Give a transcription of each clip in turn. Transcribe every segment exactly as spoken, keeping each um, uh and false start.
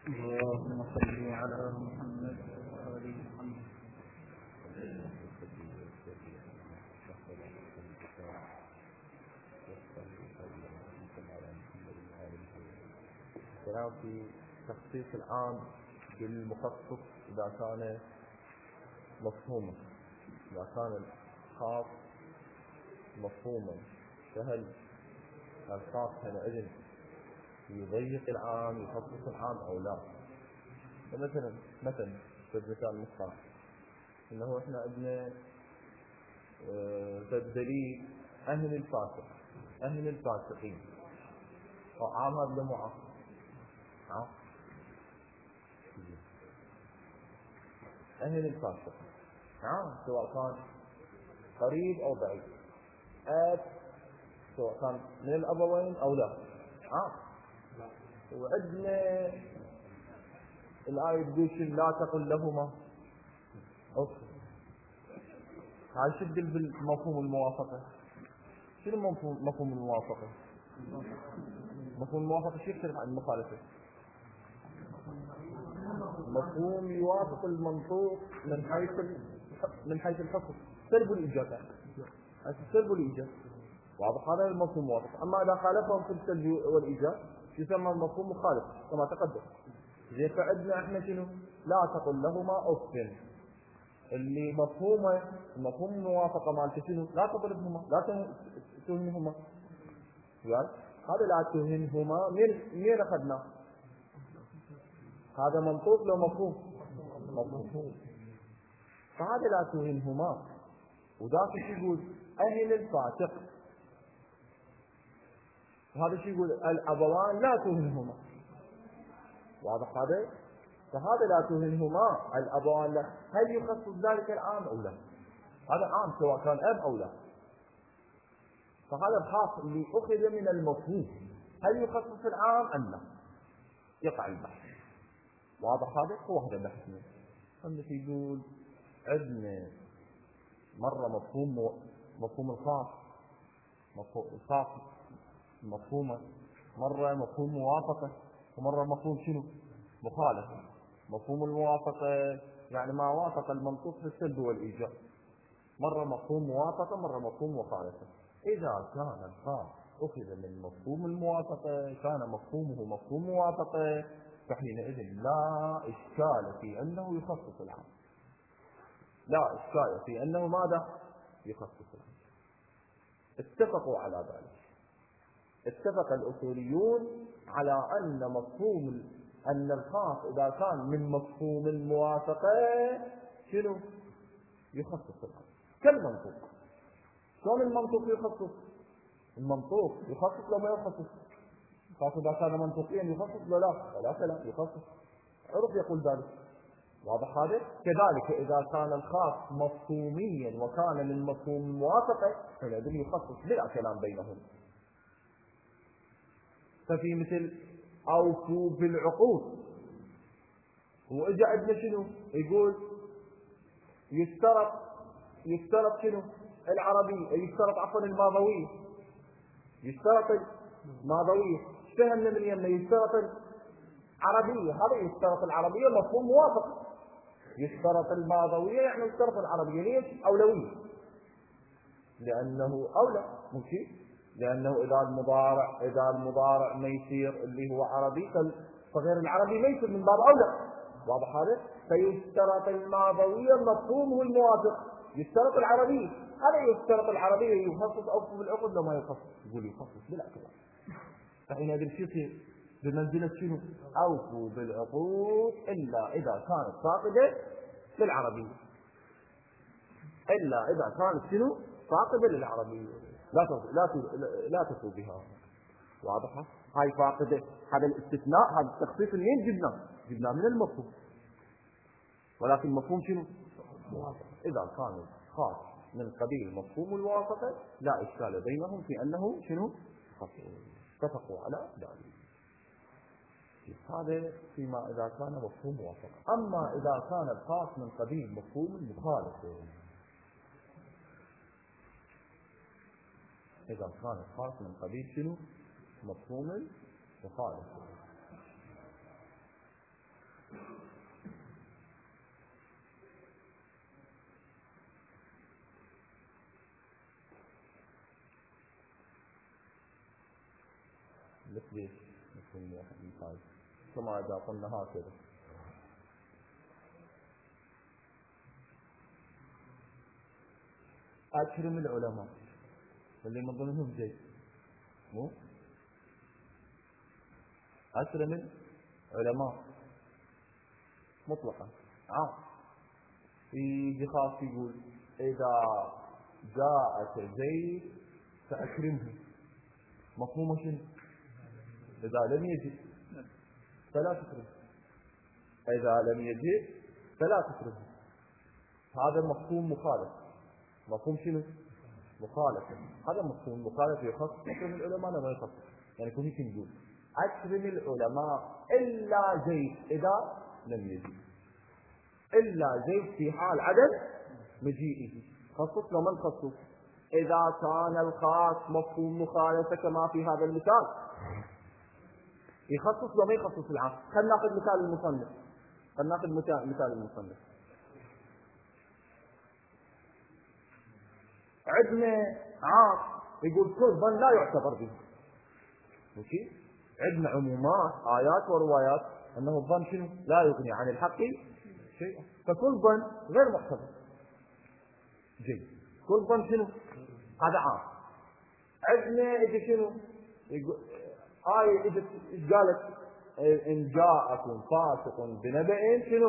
اللهم صل على محمد وآل محمد. الكلام في تخصيص العام بالمخصص إذا كان مفهوما، إذا كان الخاص مفهوما، فهل الخاص حينئذ يضيق العام يخصص العام أو لا؟ فمثلا مثلا في مثال مصطلح إنه إحنا عندنا تدليل أهل الفاسق أهل الفاسقين، عام هذا مو عام عام أهل الفاسق عام سواء كان قريب أو بعيد، آب سواء كان من الأبوين أو لا عام. وعندنا الآية تقول لا تقل لهما أف. هاي شو تدل بالمفهوم الموافقة؟ شنو مفهوم مفهوم الموافقة؟ مفهوم الموافقة شو يختلف عن المخالفة؟ مفهوم يوافق المنطوق من حيث من حيث الحكم، سلب الإيجاب، السلب والإيجاب، واضح؟ هذا المفهوم الموافق. أما إذا خالفهم في السلب والإيجاب يسمى المفهوم مخالف كما تقدم. زي فعندنا احنا شنو؟ لا تقل لهما أف، اللي مفهومه مفهوم الموافقة مالته شنو؟ لا تضربهما، لا تهنهما. يعني هذا لا تهنهما من من أخذناه؟ هذا منطوق له مفهوم مفهوم. فهذا لا تهنهما. وذاك شو يقول؟ أهل الفاسق. وهذا شو يقول؟ الأبوان لا تهنهما. واضح هذا؟ فهذا لا تهنهما الأبوان لا. هل يخصص ذلك العام أو لا؟ هذا عام سواء كان أب أو لا. فهذا الخاص اللي أخذ من المفهوم، هل يخصص العام أم لا؟ يقع البحث. واضح هذا؟ هو هذا البحث. عندنا يقول عندنا مرة مفهوم مفهوم الخاص مفهوم الخاص مفهومه، مرة مفهوم موافقة، ومرة مفهوم شنو؟ مخالفة. مفهوم الموافقة يعني ما وافق المنطوق في السلب والإيجاب، مرة مفهوم موافقة، مرة مفهوم مخالفة. إذا كان الخاص أخذ من مفهوم الموافقة كان مفهومه مفهوم موافقة، فحينئذ لا إشكال في أنه يخصص العام، لا إشكال في أنه ماذا؟ يخصص العام. اتفقوا على ذلك. اتفق الأصوليون على أن مفهوم أن الخاص إذا كان من مفهوم الموافقة شنو؟ يخصص العام كالمنطوق. شلون المنطوق يخصص؟ المنطوق يخصص لو ما يخصص. خاص إذا كان منطوقيا يخصص ولا لا؟ ولا لا يخصص. عرف يقول ذلك. واضح هذا؟ كذلك إذا كان الخاص مفهوميا وكان من مفهوم الموافقة فلازم يخصص، بلا كلام بينهم. ففي مثل أوفوا بالعقود، وإجا عندنا شنو؟ يقول يشترط يشترط شنو؟ العربية، يشترط عفوا الماضوية، يشترط الماضوية. فهمنا من يمنا يشترط العربية، هذا يشترط العربية مفهوم موافق. يشترط الماضوية يعني يشترط العربية. ليش؟ أولوية، لأنه أولى ممكن، لأنه إذا المضارع إذا المضارع ما يصير اللي هو عربي فغير العربي ما يصير من باب أولى. واضح هذا؟ فيشترط الماضوية مفهومه الموافق، يشترط العربية، هذا يشترط العربية يخصص أوفوا بالعقد لو ما يخصص. يقول يخصص بلا كلام. فحين هذا الشيء يصير بمنزلة شنو؟ أوفوا بالعقود إلا إذا كانت فاقدة للعربية، إلا إذا كانت شنو؟ فاقدة للعربية لا لا لا تفوا بها. واضحة؟ هاي فاقدة. هذا الاستثناء، هذا التخصيص منين جبناه؟ جبناه من المفهوم، ولكن مفهوم شنو؟ موافق. إذا كان خاص من قبيل مفهوم الموافقة لا إشكال بينهم في أنه شنو؟ اتفقوا على ذلك. هذا فيما إذا كان مفهوم موافقة. أما إذا كان الخاص من قبيل مفهوم المخالفة، إذا كان الخاص من قبيل شنو؟ مفهوم المخالفة. ليش يكون واحد مثال كما إذا قلنا هكذا أكرم العلماء اللي من ضمنهم زيد مو أكرم العلماء مطلقا عام يجي خاص يقول إذا جاءك زيد فأكرمه مفهوم شنو؟ إذا لم يجد فلا تكرمه إذا لم يجد فلا تكرمه هذا مفهوم مخالف مفهوم شنو؟ مخالف هذا مفهوم مخالف يخص أكرم العلماء لا ما يخص يعني كل شيء نقول أكرم العلماء إلا زيد إذا لم يجد إلا زيد في حال عدم مجيئه خصص لو من خصص إذا كان الخاص مفهوم مخالفة كما في هذا المثال يخصص لو ما يخصص العام خلنا ناخذ مثال المصنف خلنا ناخذ مثال مثال المصنف عندنا عام يقول كل ظن لا يعتبر به ماشي عندنا عمومات آيات وروايات أنه الظن شنو لا يغني عن الحق شيئا فكل ظن غير معتبر جيد كل ظن شنو هذا عام عندنا إذا شنو يقول آية إذا قالت إن جاءكم فاسق بنبأ شنو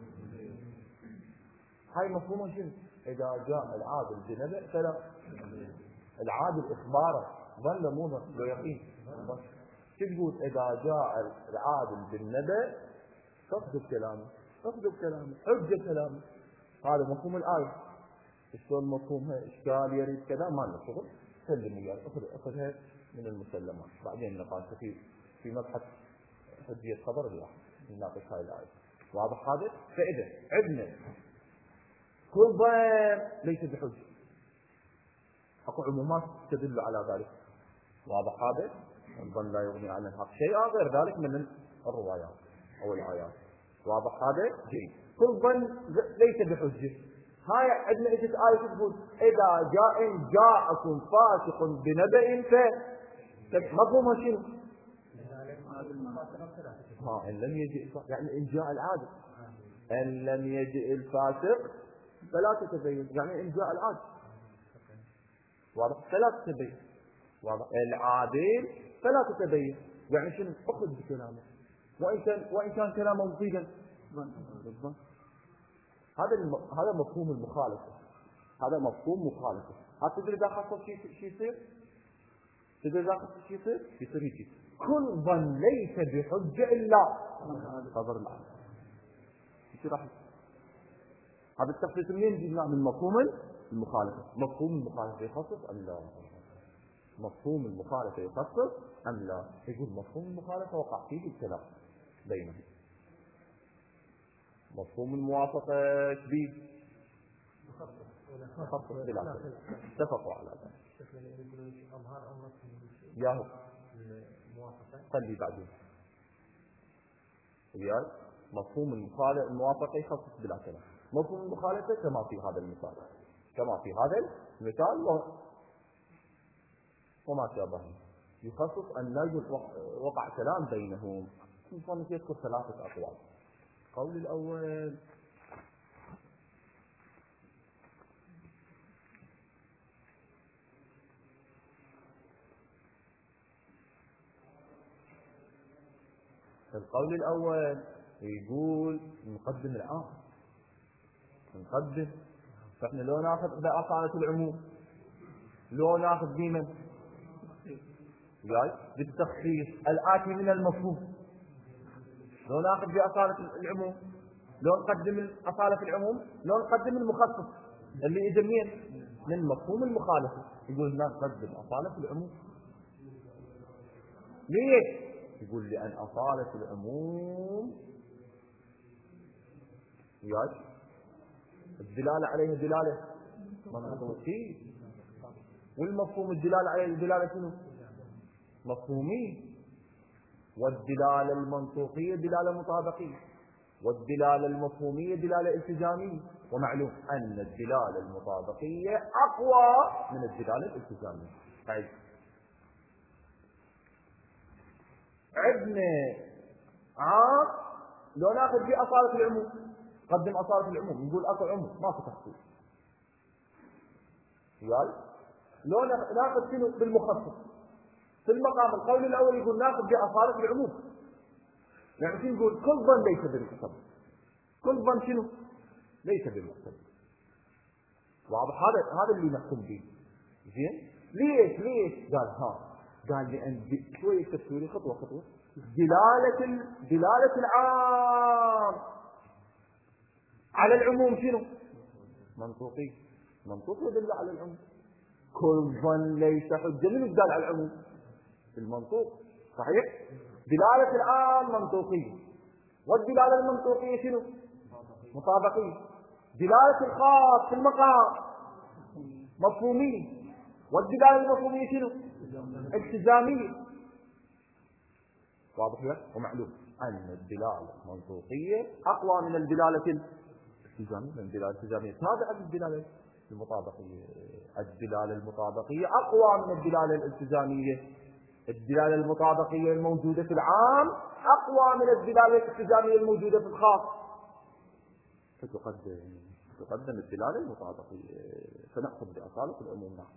هاي مفهومه شنو إذا جاء العادل بنبأ فلا العادل إخباره ظن مو لو يقين شو تقول إذا جاء العادل بالنبأ تصدق كلامه تصدق كلامه حجة كلامه هذا مفهوم الآية شلون مفهومها إشكال يريد كذا ما له شغل سلم وياه أخذ أخذها من المسلمات بعدين نقاش في في مبحث حجية خبر الواحد نناقش هاي الآية واضح هذا فإذا عندنا كل ظن ليس بحجة اكو عمومات تدل على ذلك واضح هذا الظن لا يغني عن الحق شيئا غير ذلك من الروايات او الايات واضح هذا جيد كل ظن ليس بحجة هاي عندنا اجت آية تقول اذا جاء إن جاءكم فاسق بنبأ ف مفهومها شنو؟ ها ان لم يجئ يعني ان جاء العادل ان لم يجئ الفاسق فلا تتبين يعني ان جاء العادل واضح فلا تتبين واضح العادل فلا تتبين يعني شنو اخذ بكلامه وان كان وان كان كلامه مفيدا هذا الم... هذا مفهوم المخالفه هذا مفهوم مخالفه هل تدري اذا خصص شيء شيء يصير تدري اذا خصص شيء يصير يصير هيك كل ظن ليس بحجه الا خبر العام ايش راح هذا التخصيص منين جبناه من مفهوم المخالفه مفهوم المخالفه يخصص ام لا مفهوم المخالفه يخصص ام لا يقول مفهوم المخالفه وقع فيه الكلام بينهم مفهوم الموافقة كبير مخصص بلا اتفقوا على ذلك ياهو خلي بعدين وياي مفهوم المخالفة الموافقة يخصص بلا كلام مفهوم المخالفة كما في هذا المثال كما في هذا المثال وما شابه يخصص أن لا وقع كلام بينهم المصنف يذكر ثلاثة أقوال القول الأول القول الأول يقول نقدم العام نقدم فإحنا لو ناخذ بأصالة العموم لو ناخذ بمن جاي بالتخصيص الآتي من المفهوم لو ناخذ بأصالة العموم لو نقدم أصالة العموم لو نقدم المخصص اللي إذا منين من مفهوم المخالفة يقول لا نقدم أصالة العموم ليش يقول لأن أصالة العموم ياج الدلالة عليها دلالة منطقية والمفهوم الدلالة عليه الدلالة شنو مفهومي والدلالة المنطوقية دلالة مطابقية والدلالة المفهومية دلالة التزامية، ومعلوم أن الدلالة المطابقية أقوى من الدلالة الالتزامية. طيب عندنا عام لو ناخذ في أصالة العموم، قدم أصالة العموم، نقول أكو عموم ما في تخصيص. يال لو ناخذ شنو بالمخصص في المقام القول الأول يقول ناخذ بأصالة العموم، يعني شنو نقول كل ظن ليس بالمقتضى، كل ظن شنو ليس بالمقتضى. واضح؟ هذا هذا اللي نحكم به. زين ليش ليش قال ها قال لأن شوية تفسيري خطوة خطوة. دلالة ال... دلالة العام على العموم شنو؟ منطوقي. منطوق يدل على العموم. كل ظن ليس حجة، من يدل على العموم؟ المنطوق. صحيح؟ دلالة العام منطوقية، والدلالة المنطوقية شنو؟ مطابقية. دلالة الخاص في المقام مفهومية، والدلالة المفهومية شنو؟ التزامية. واضح لك؟ ومعلوم أن الدلالة المنطوقية أقوى من الدلالة الالتزامية، من الدلالة الالتزامية تابعة للدلالة المطابقية. الدلالة المطابقية أقوى من الدلالة الالتزامية. الدلالة المطابقية الموجودة في العام أقوى من الدلالة الالتزامية الموجودة في الخاص، فتقدم تقدم الدلالة المطابقية، فنأخذ بأصالة العموم. نعم.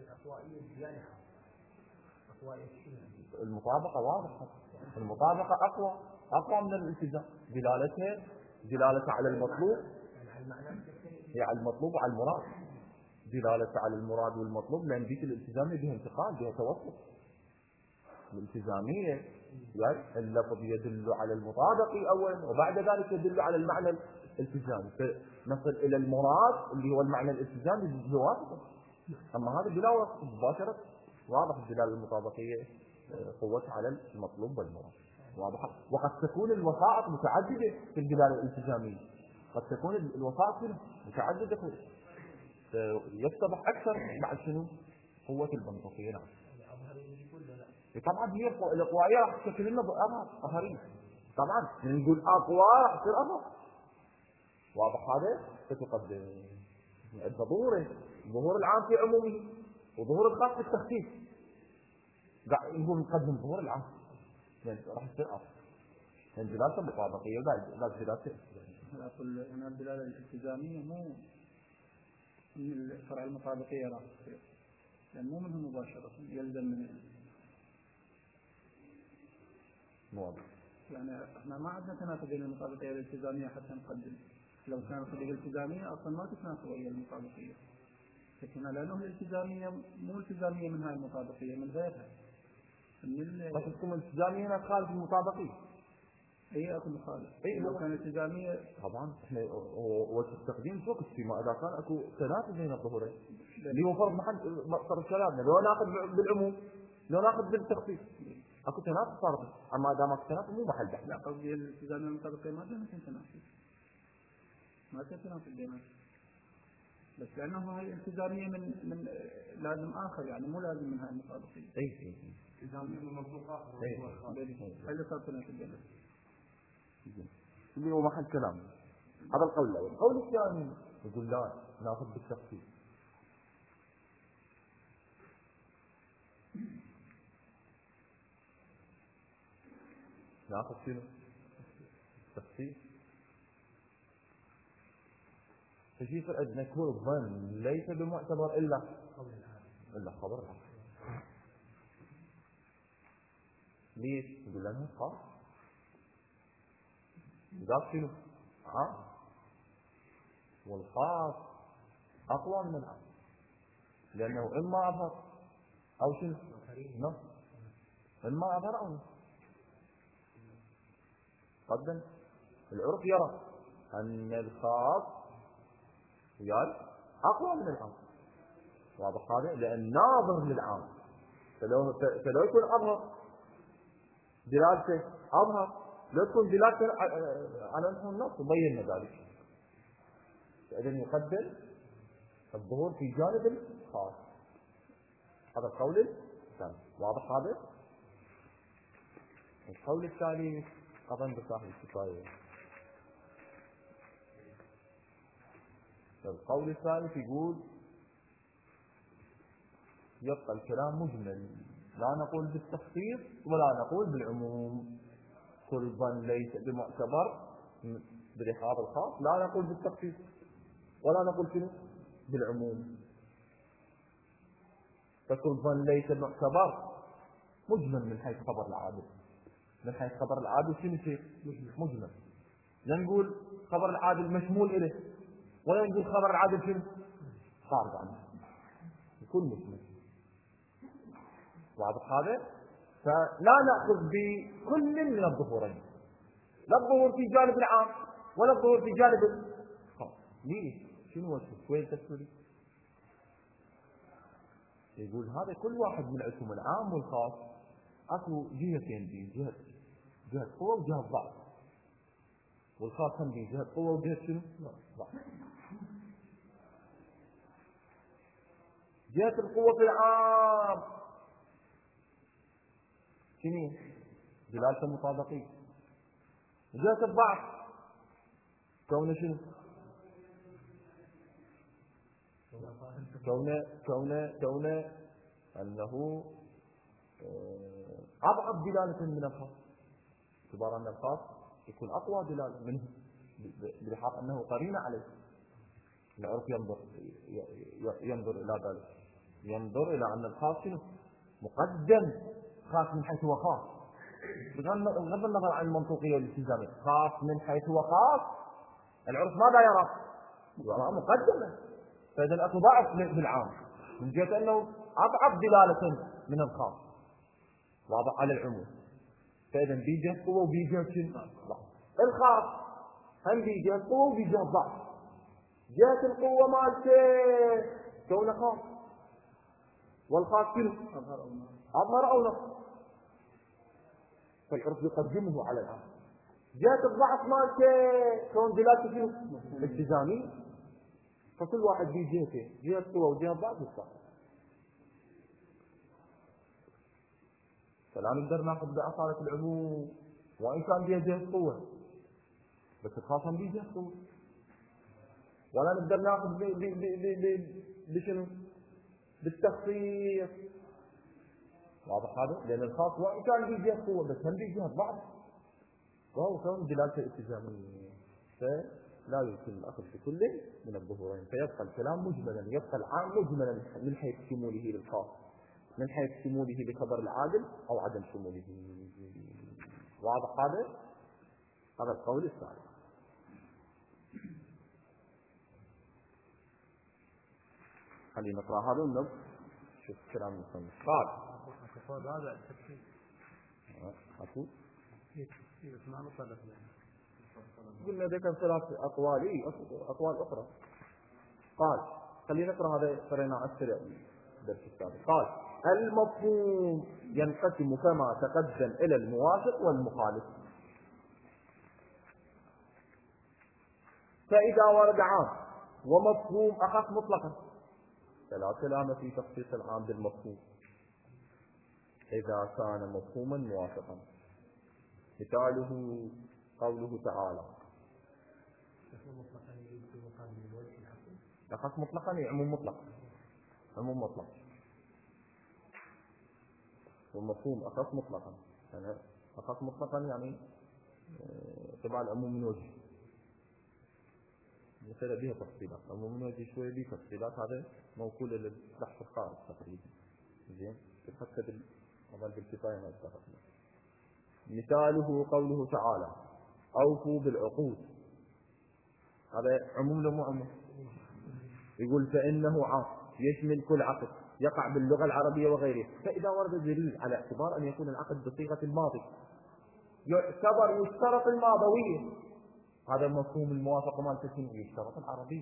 المطابقة واضحة، المطابقة أقوى أقوى من الالتزام. دلالتها دلالتها على المطلوب، هي على المطلوب وعلى المراد. دلالتها على المراد والمطلوب، لأن ديك الالتزامية بها انتقال، بها توسط. الالتزامية يعني اللفظ يدل على المطابقة أولا، وبعد ذلك يدل على المعنى الالتزامي، فنصل إلى المراد اللي هو المعنى الالتزامي بواسطة. أما هذا بلا واسطة مباشرة. واضح؟ الدلالة المطابقية قوتها على المطلوب والمراد. واضح؟ وقد تكون الوسائط متعددة في الدلالة الالتزامية، قد تكون الوسائط متعددة، يتضح أكثر بعد شنو قوة المنطقية. نعم. طبعا هي القوائية راح تشكل لنا بأظهر أظهرين. طبعا نقول أقوى راح تصير أظهر. واضح هذا؟ فتقدم ظهوره، ظهور العام في عمومه وظهور الخاص في التخصيص. نقول نقدم ظهور العام يعني راح تصير أظهر. يعني دلالة مطابقية لا دلالة. أنا أقول أنا الدلالة الالتزامية مو من الفرع المطابقية راح تصير، يعني مو منه مباشرة، يلزم من واضح. يعني احنا ما عندنا تناقض بين المطابقية والالتزامية حتى نقدم. لو كانت الالتزامية أصلا ما تتناقض ويا المطابقية، لكن لأنه الالتزامية مو التزامية من هاي المطابقية، من غيرها. من بس تكون الالتزامية هنا خارج المطابقية. أي أكو مخالف. أي لو كانت التزامية طبعا احنا والتقديم فوق فيما إذا كان اكو تناقض بين الظهورين اللي هو فرض محل مقصر كلامنا. لو ناخذ بالعموم لو ناخذ بالتخصيص اكو تناقض صار، اما اذا ما اكو تناقض مو محل بحث. لا قصدي الالتزامية والمطابقية ما كانت تناقض، ما كانت تناقض بينهم، بس لأنه هاي الالتزامية من من لازم آخر، يعني مو لازم من هاي المطابقية. اي اي التزامية من منطوق آخر. اي هاي اللي صار تناقض بينهم اللي هو محل كلام. هذا القول الأول. القول الثاني يقول لا ناخذ بالتخصيص. ناخذ شنو؟ التخصيص. فشي فرق نكون الظن ليس بمعتبر إلا إلا خبر. ليش؟ يقول لنا خاص. ذاك شنو؟ عام. والخاص أقوى من العام، لأنه إما أظهر أو شنو؟ نص. إما أظهر أو نص. قدم العرف يرى أن الخاص يال أقوى من العام. واضح هذا؟ لأن ناظر للعام، فلو فلو يكون أظهر دلالته أظهر، لو تكون دلالته على نحو النص بينا ذلك. فإذا يقدم الظهور في جانب الخاص. هذا القول الثاني. واضح هذا؟ القول الثاني أظن بصاحب الكفاية. القول الثالث يقول يبقى الكلام مجمل، لا نقول بالتخصيص ولا نقول بالعموم. كل ظن ليس بمعتبر برحاب الخاص، لا نقول بالتخصيص ولا نقول شنو بالعموم. فكل ظن ليس بمعتبر مجمل من حيث خبر العادل. من حيث خبر العادل شنو شيء مجمل. لا نقول خبر العادل مشمول إليه، ولا نقول خبر العادل شنو خارج عنه، يكون مجمل. واضح هذا؟ فلا نأخذ بكل من الظهورين، لا الظهور في جانب العام ولا الظهور في جانب الخاص. ليش؟ شنو وجهه؟ وين تسولي؟ يقول هذا كل واحد من عندهم العام والخاص اكو جهتين دي، جهه جهه قوه وجهه ضعف، والخاص هم دي جهه قوه وجهه شنو؟ ضعف. جهه القوه في العام شنو؟ دلاله مطابقيه. جهه الضعف كونه شنو؟ كونه كونه كونه انه اضعف دلاله من الخاص، باعتبار ان الخاص يكون اقوى دلاله منه بحيث انه قرينه عليه. العرف ينظر ينظر الى ذلك، ينظر الى ان الخاص شنو؟ مقدم، خاص من حيث هو خاص، بغض النظر عن المنطوقيه والالتزاميه، خاص من حيث هو خاص. العرف ماذا يرى؟ يرى مقدمه. فاذا اكو ضعف بالعام من جهه انه اضعف دلاله من الخاص، واضح على العموم. فاذا بيجه قوه وبيجه ضعف. الخاص هم بيجه قوه وبيجه ضعف. جهه القوه مالته كونه خاص، والخاص شنو؟ اظهر او نقص، فالعرف يقدمه على العام. جهه الضعف مالته كون دلالته شنو؟ التزامي. فكل واحد به جهته، جهه قوه وجهه ضعف يصح. فلا نقدر ناخذ بأصالة العموم وإن كان بها جهة قوة، بس خاصة بها جهة قوة. ولا نقدر ناخذ بشنو؟ بالتخصيص. واضح هذا؟ لأن الخاص وإن كان به جهة قوة بس هم به جهة ضعف، وهو كون دلالته التزامية، فلا يمكن الأخذ بكل من الظهورين. فيبقى الكلام مجملا، يبقى العام مجملا من حيث شموله للخاص، من حيث شموله لخبر العادل أو عدم شموله. واضح هذا؟ هذا القول الثالث. خلينا نقرأ هذا ونبدأ شوف كلام المصنف. قال هذا التفسير أكو ما نطلب قلنا ذكر ثلاث أقوال إيه أقوال أخرى. قال خلينا نقرأ هذا قرينا أكثر درس السابق. قال المفهوم ينقسم كما تقدم إلى الموافق والمخالف. فإذا ورد عام ومفهوم أخف مطلقا فلا كلام في تخصيص العام بالمفهوم إذا كان مفهوما موافقا. مثاله قوله تعالى أخف مطلقا يعمم مطلق، عموم مطلق، والمفهوم أخف مطلقا. يعني أخف مطلقا يعني تبع العموم من وجه، مثل بها تفصيلات. العموم من وجه شوية بها تفصيلات، هذا موكول للبحث الخارج تقريبا. زين حتى بالعمل بالكفاية ما اتفقنا. مثاله قوله تعالى أوفوا بالعقود، هذا عموم لو مو عموم؟ يقول فإنه عام يشمل كل عقد يقع باللغة العربية وغيرها. فإذا ورد دليل على اعتبار أن يكون العقد بصيغة الماضي يعتبر يشترط الماضوية، هذا مفهوم الموافقة مالته شنو؟ يشترط العربية،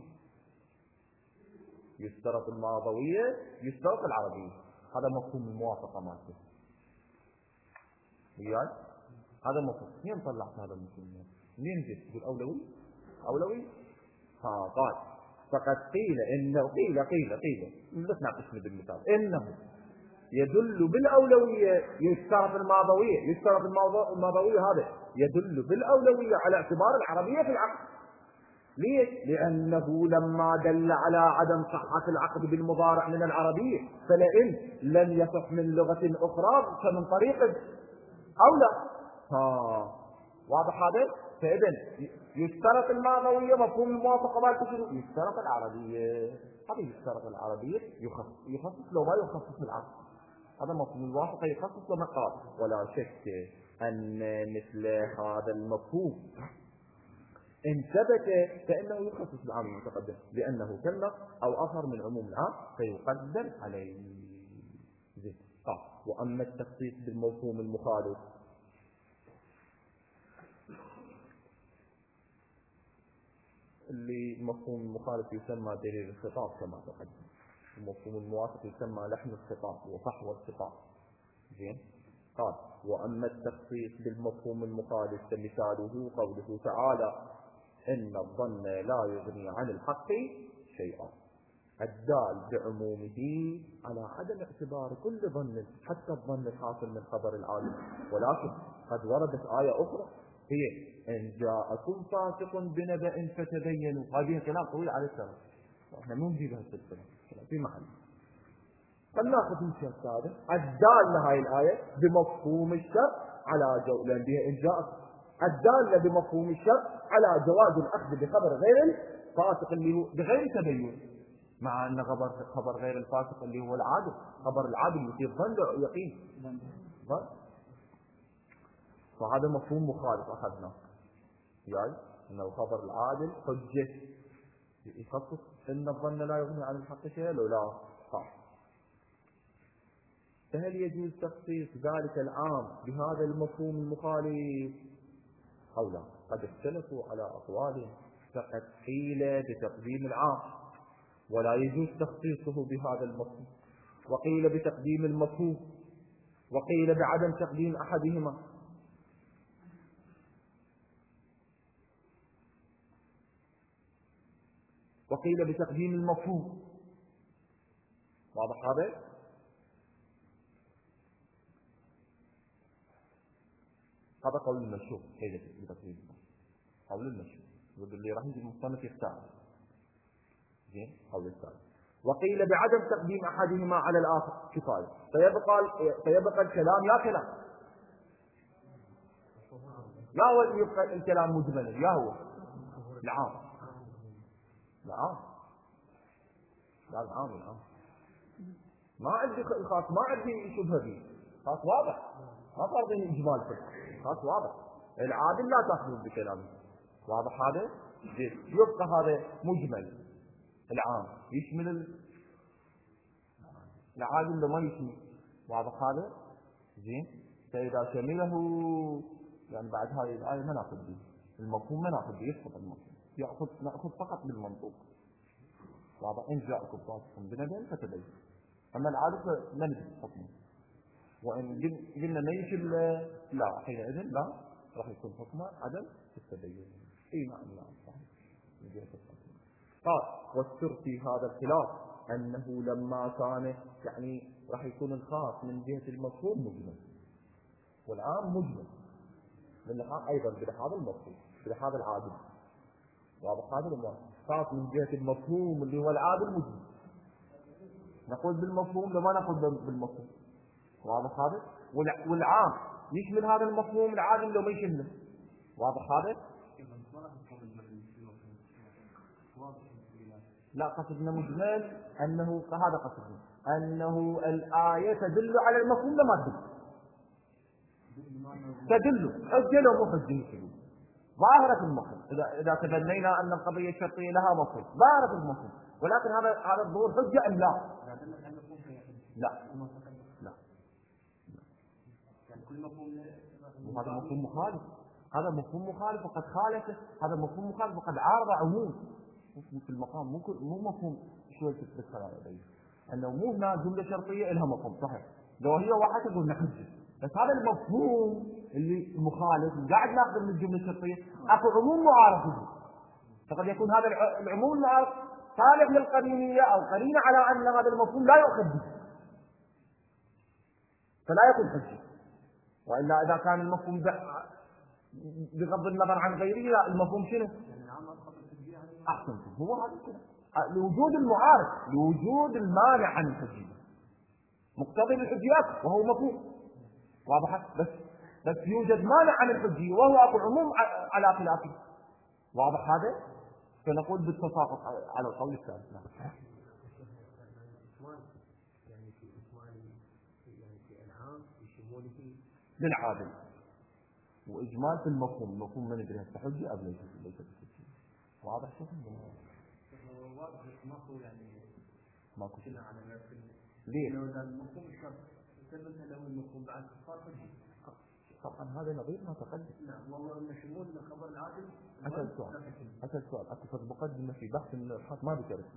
يشترط الماضوية يشترط العربية، هذا مفهوم الموافقة مالته. وياي هذا مفهوم. منين طلعت هذا المفهوم؟ منين جيت تقول أولوي؟ أولوي؟ ها قال فقد قيل إنه قيل قيل قيل بس ناقشني بالمثال إنه يدل بالأولوية يشترط الماضوية، يشترط الماضوية هذا يدل بالأولوية على اعتبار العربية في العقد. ليش؟ لأنه لما دل على عدم صحة العقد بالمضارع من العربية، فلئن لم يصح من لغة أخرى فمن طريق أولى. ها واضح هذا؟ فإذا يشترط الماضوية مفهوم الموافقة ما تشير، يشترط العربية، هذا يشترط العربية يخصص يخصص لو ما يخصص العقد، هذا مفهوم الموافقة يخصص لما قال. ولا شك أن مثل هذا المفهوم إن ثبت فإنه يخصص العام المتقدم، لأنه كلمة أو أثر من عموم العام فيقدم عليه. زين. آه. وأما التخصيص بالمفهوم المخالف اللي المفهوم المخالف يسمى دليل الخطاب كما تقدم، المفهوم الموافق يسمى لحن الخطاب وفحوى الخطاب. زين. قال وأما التخصيص بالمفهوم المخالف فمثاله قوله تعالى إن الظن لا يغني عن الحق شيئا، الدال بعمومه على عدم اعتبار كل ظن حتى الظن الحاصل من خبر العالم. ولكن قد وردت آية أخرى هي إن جاءكم فاسق بنبأ فتبينوا، هذه كلام طويل على السنة احنا مو نجيبها السلسلة في محل. فلناخذ الشيء هذا الدال لهاي الآية بمفهوم الشر على جو، لأن بها إن جاء الدالة بمفهوم الشر على جواز الأخذ بخبر غير الفاسق اللي هو بغير تبين، مع أن خبر خبر غير الفاسق اللي هو العادل، خبر العادل يصير ظن يقين ظن. فهذا مفهوم مخالف أخذنا يعني أن الخبر العادل حجة يخصص إن الظن لا يغني عن الحق شيئا لو لا صح. فهل يجوز تخصيص ذلك العام بهذا المفهوم المخالف أو لا؟ قد اختلفوا على أقوالهم، فقد قيل بتقديم العام ولا يجوز تخصيصه بهذا المفهوم، وقيل بتقديم المفهوم، وقيل بعدم تقديم أحدهما. وقيل بتقديم المفهوم. واضح هذا؟ هذا قول المشهور هيدا بتقديم قول المشهور واللي راح يجي المصنف يختار. زين. قول الثاني وقيل بعدم تقديم أحدهما على الآخر كفاية، فيبقى فيبقى الكلام يا كلام لا هو يبقى الكلام مجملا يا هو العام العام لا العام العام ما عندي خاص ما عندي شبهة فيه، خاص واضح ما فرضين إجمال فيه، خاص واضح. العادل لا تأخذ بكلامه. واضح هذا؟ زين. يبقى هذا مجمل العام يشمل ال... العادل لما يشمل. واضح هذا؟ زين. فإذا شمله يعني بعد هذه الآية ما نأخذ به المفهوم، ما نأخذ به يسقط المفهوم، يأخذ نأخذ فقط بالمنطوق. واضح. إن جاءكم فاسق بنبأ فتبين، أما العادل ما نجد حكمه. وإن قلنا ما يشمل لا حينئذ لا راح يكون حكمه عدم التبين. إيه نعم نعم صحيح. قال والسر في هذا الخلاف أنه لما كان يعني راح يكون الخاص من جهة المفهوم مجمل والعام مجمل من أيضا بهذا المفهوم بهذا العادل. واضح هذا المعنى؟ خاص من جهة المفهوم اللي هو العادل مجمل، نقول بالمفهوم لما نقول بالمفهوم. واضح هذا؟ والعام يشمل هذا المفهوم العادل لو ما يشمله. واضح هذا؟ لا قصدنا مجمل أنه هذا قصدنا أنه الآية تدل على المفهوم لما تدل تدل حجة لو مو حجة ظاهرة المفهوم. إذا إذا تبنينا أن القضية الشرطية لها مفهوم ظاهرة المفهوم، ولكن هذا هذا الظهور حجة أم لا؟ لا لا هذا مفهوم مخالف، هذا مفهوم مخالف وقد خالفه، هذا مفهوم مخالف وقد عارض عموم في المقام. مو مو مفهوم شوي تتذكر عليه انه مو هنا جمله شرطيه لها مفهوم صحيح، لو هي واحده قلنا حجه، بس هذا المفهوم اللي مخالف قاعد ناخذ من الجمله الشرطيه اكو عموم معارض فيه، فقد يكون هذا العموم المعارض صالح للقرينيه او قرينه على ان هذا المفهوم لا يؤخذ به فلا يكون حجه. والا اذا كان المفهوم بغض النظر عن غيره لا المفهوم شنو؟ أحسنتم، هو هذا الكلام. لوجود المعارض، لوجود المانع عن الحجية، مقتضي الحجيات وهو مفهوم واضح، بس بس يوجد مانع عن الحجية وهو أكو عموم على خلافه، واضح هذا؟ فنقول بالتساقط على القول الثالث. نعم. يعني في إجمال يعني في العام بشموله للعادل، وإجمال في المفهوم، المفهوم من يدري هسه حجة أو ليس ليس بحجة، واضح شو واضح ماكو يعني ماكو شيء. على ليه؟ لو المفهوم الشرط ثبت له المفهوم بعد صار حجة. طبعا هذا نظير ما تقدم. نعم والله ان شمول الخبر العادل. أسأل سؤال أسأل سؤال أكو في المقدمة في بحث من الأبحاث ما ذكرت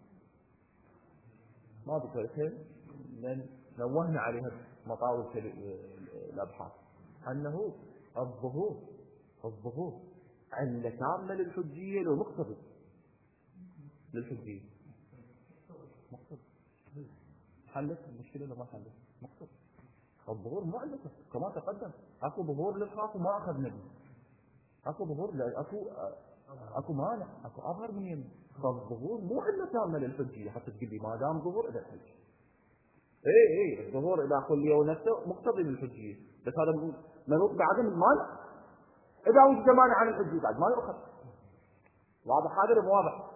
ما ذكرتها لأن نوهنا عليها مطاول الأبحاث أنه الظهور الظهور علة كاملة للحجية لو مقتضي للحجية مقتضي حلت المشكلة لو ما حلت مقتضي الظهور مو علته كما تقدم. اكو ظهور للخاص وما اخذنا به، اكو ظهور لا اكو اكو مانع اكو اظهر من يمين، فالظهور مو علة كاملة للحجية حتى تقول لي ما دام ظهور اذا الحج. اي اي الظهور اذا كليه ونفسه مقتضي للحجية، بس هذا منوط بعدم المانع. اذا وجد مانع عن الحجية بعد ما يؤخذ. واضح هذا مو واضح؟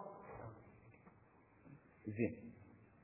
زين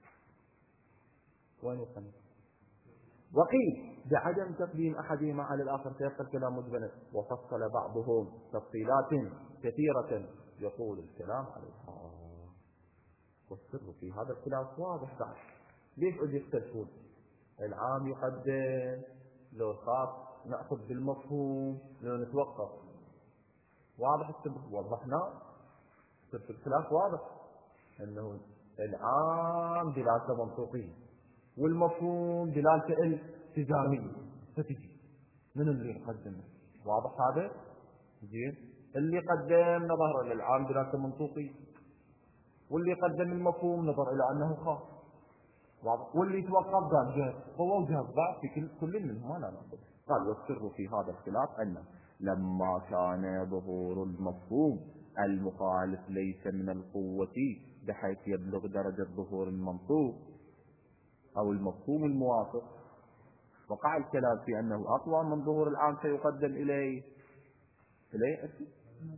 وين وصلنا؟ وقيل بعدم تقديم احدهما على الاخر فيبقى الكلام مجملا، وفصل بعضهم تفصيلات كثيرة يطول الكلام عليها. والسر في هذا الخلاف واضح بعد. ليش اجي يختلفون؟ العام يقدم لو الخاص ناخذ بالمفهوم لو نتوقف. واضح السر وضحناه. سر الخلاف واضح انه العام دلالته منطوقية والمفهوم دلالته التزامية، فتجي من اللي يقدمه. واضح هذا؟ زين اللي قدم نظر الى العام دلالته منطوقي، واللي قدم المفهوم نظر الى انه خاص. واضح؟ واللي توقف قال جهه قوه وجهه ضعف في كل كل منهم ما لا ناخذ. قال والسر في هذا الخلاف انه لما كان ظهور المفهوم المخالف ليس من القوة بحيث يبلغ درجة ظهور المنطوق أو المفهوم الموافق، وقع الكلام في أنه أقوى من ظهور العام فيقدم إليه إليه أكيد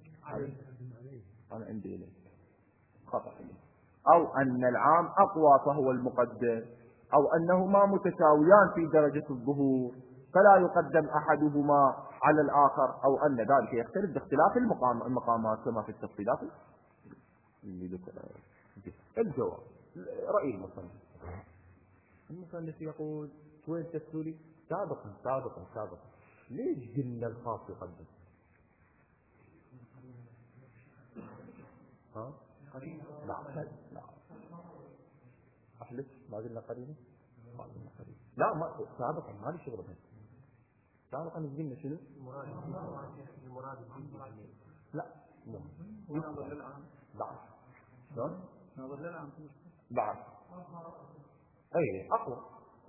أنا عندي إليه خطأ إليه، أو أن العام أقوى فهو المقدم، أو أنهما متساويان في درجة الظهور فلا يقدم أحدهما على الآخر، أو أن ذلك يختلف باختلاف المقام المقامات كما في التفصيلات اللي ذكر. الجواب رأي المصنف. المصنف يقول وين تفسيري سابقا سابقا سابقا ليش قلنا الخاص يقدم؟ ها؟ لا لا أحلف ما قلنا قريبا ما قلنا قريبا لا ما سابقا ما لي شغل بهذا. سابقا قلنا شنو؟ المراد لا مو نظر للعام بعد شلون؟ نظر للعام بعد اي اقوى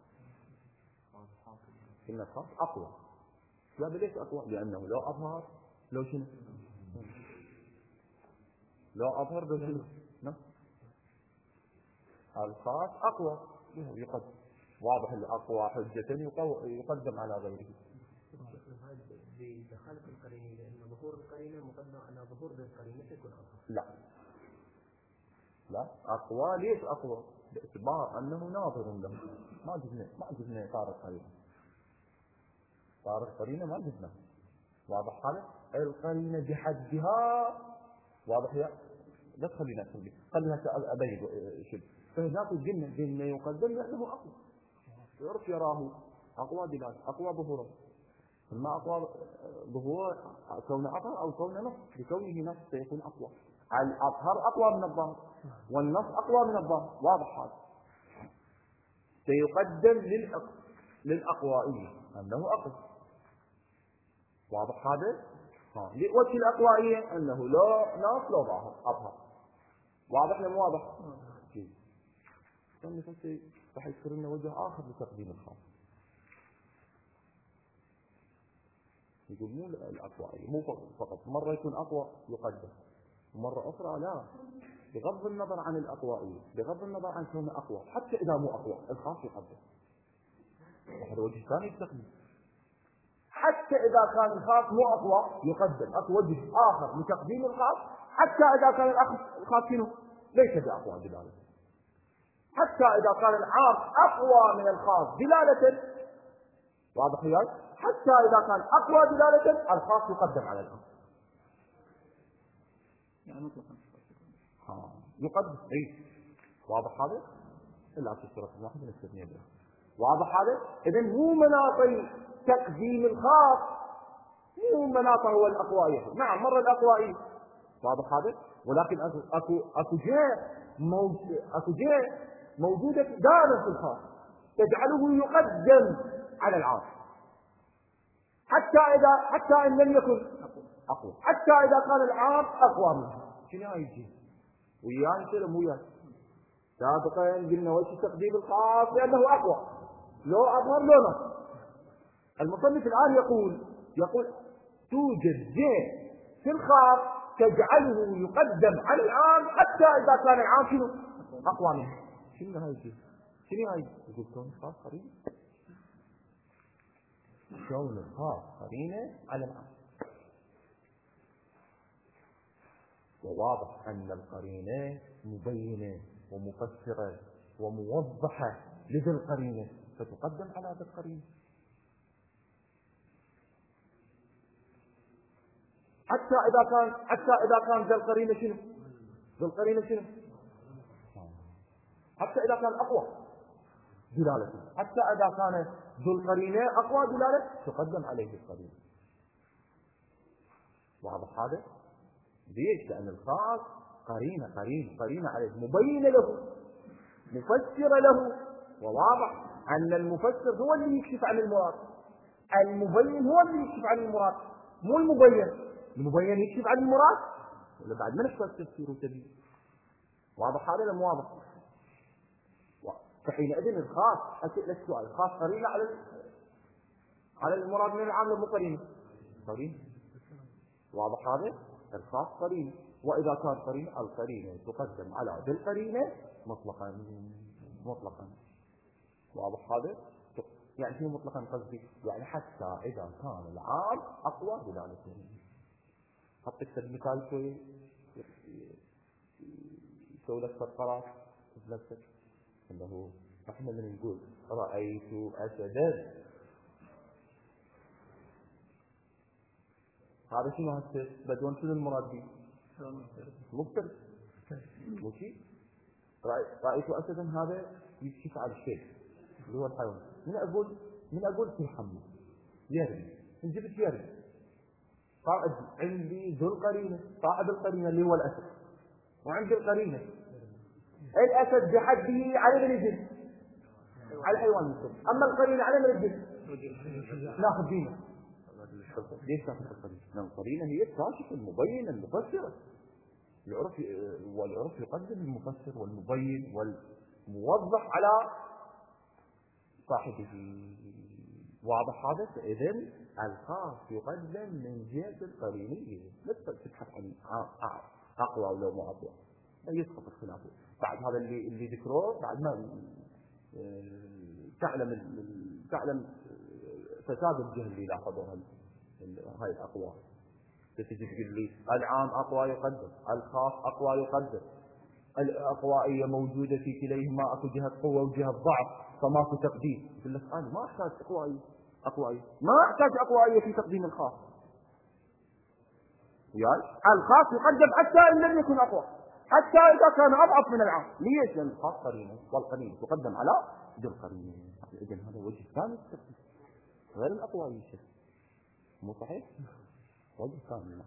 كلمة خاص اقوى. لا ليش اقوى؟ لانه لو اظهر لو شنو؟ لو اظهر لو شنو؟ نعم الخاص اقوى يقدم. واضح الاقوى حجة يقدم على غيره. بدخالة القرينة لأن ظهور القرينة مقدم على ظهور القرينة يكون أقوى. لا لا أقوى. ليش أقوى؟ باعتبار أنه ناظر له. ما جبنا ما جبنا صار القرينة صار القرينة ما جبنا. واضح هذا؟ القرينة بحدها واضح يا لا تخلينا نخلي خلينا أبيض شد. فهناك الجنة جنة يقدم لأنه أقوى يعرف يراه أقوى دلالة أقوى ظهوره. ما أقوى ظهور كون أظهر أو كون نص، بكونه نص سيكون أقوى. الأظهر أقوى من الظهر والنص أقوى من الظهر. واضح هذا؟ سيقدم للأق... للأقوائية أنه أقوى. واضح هذا؟ ها لوجه الأقوائية أنه لا نص لا ظاهر أظهر. واضح ولا مو واضح؟ جيد. ثم راح يذكر لنا وجه آخر لتقديم الخاص. يقول مو الأقوى مو فقط مرة يكون أقوى يقدم ومرة أخرى لا، بغض النظر عن الأقوائية، بغض النظر عن كونه أقوى، حتى إذا مو أقوى الخاص يقدم. هذا وجه ثاني التقديم. حتى إذا كان الخاص مو أقوى يقدم. أكو وجه آخر لتقديم الخاص، حتى إذا كان الخاص شنو؟ ليس بأقوى دلالة. حتى إذا كان العام أقوى من الخاص دلالة، واضح وياي؟ حتى إذا كان أقوى دلالة الخاص يقدم على العام. يعني مطلقا ها يقدم. إيه واضح هذا؟ إلا في الصورة الواحدة نستثني بها. واضح هذا؟ إذن مو مناط تقديم الخاص، مو مناط هو الأقوائية. نعم مرة الأقوائية، واضح هذا؟ ولكن أكو أكو أكو جهة موجود أكو جهة موجودة دائما في الخاص تجعله يقدم على العام، حتى إذا حتى إن لم يكن أقوى، حتى إذا كان العام أقوى منه. شنو هاي الجهة؟ وياي سلم وياي. سابقا قلنا وجه تقديم الخاص لأنه أقوى، لو أظهر لو نص. المصنف الآن يقول يقول توجد جهة في الخاص تجعله يقدم على العام حتى إذا كان العام شنو؟ أقوى منه. شنو هاي الجهة؟ شنو هاي؟ يقول كون الخاص قرينة، كون الخاص قرينة على العام. وواضح أن القرينة مبينة ومفسرة وموضحة لذي القرينة فتقدم على ذي القرينة. حتى إذا كان حتى إذا كان ذي القرينة شنو؟ ذي القرينة شنو؟ حتى إذا كان أقوى دلالته، حتى إذا كان ذو القرينة أقوى دلالة تقدم عليه القرينة. واضح هذا؟ ليش؟ لأن الخاص قرينة قرينة قرينة عليه، مبينة له، مفسرة له. وواضح أن المفسر هو اللي يكشف عن المراد، المبين هو اللي يكشف عن المراد، مو المبين. المبين يكشف عن المراد ولا بعد ما نحتاج تفسير وتبيين. واضح هذا ولا مو واضح؟ فحينئذ الخاص أسأل السؤال، الخاص قرينة على على المراد من العام مو قرينة؟ قرينة. واضح هذا؟ الخاص قرينة، وإذا كان قرينة القرينة تقدم على ذي القرينة مطلقا مطلقا. واضح هذا؟ يعني شنو مطلقا قصدي؟ يعني حتى إذا كان العام أقوى دلالته. حط اكتب مثال شوي يسوي لك فقرات بنفسك، انه احنا من نقول رأيت أسدا، هذا شنو هسه بدون شنو المراد به؟ مفترس ماشي. رأيت أسدا هذا يكشف على الشيء اللي هو الحيوان. من أقول من أقول في حمل يرمي، من جبت يرمي قاعد عندي ذو القرينة صاحب القرينة اللي هو الأسد، وعندي القرينة الأسد بحده على من الجن على الحيوان المسلم، أما القرينة على من الجن ناخذ دينه. ليش تاخذ القرينة؟ لأن القرينة هي الكاشفة المبينة المفسرة. العرف والعرف يقدم المفسر والمبين والموضح على صاحبه. واضح هذا؟ فإذن الخاص يقدم من جهة القرينية. لا تبحث عن أقوى ولا مو أقوى، لا يسقط الخلاف. بعد هذا اللي اللي ذكروه بعد ما تعلم تعلم فساد الجهل اللي لاحظوها هاي الأقوى. تجي تقول لي العام أقوى يقدم، الخاص أقوى يقدم، الأقوائية موجودة في كليهما، أكو جهة قوة وجهة ضعف فماكو تقديم. يقول لك أنا ما أحتاج أقوائية أقوائية ما أحتاج أقوائية في تقديم الخاص. يعني الخاص يقدم حتى إن لم يكن أقوى، حتى إذا كان أضعف من العام. ليش؟ لأن الخاص قرينة والقرينة تقدم على ذي القرينة. إذن هذا وجه ثاني التقديم غير الأقوائية. شيء مو صحيح؟ وجه ثاني.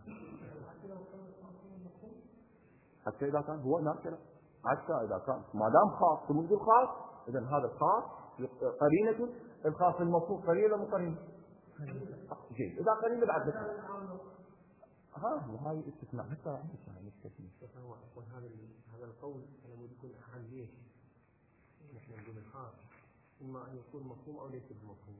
حتى إذا كان هو ناكرة، حتى إذا كان ما دام خاص منذ الخاص، إذن هذا الخاص قرينة الخاص الموصوف قرينة مو قرينة. جيد. إذا قرينة بعد ذلك ها وهاي استثناء حتى يعني استثناء. وهذا هذا القول لما يكون عن ليش نحن نقول الخاص إما أن يكون مفهوم أو ليس بمفهوم.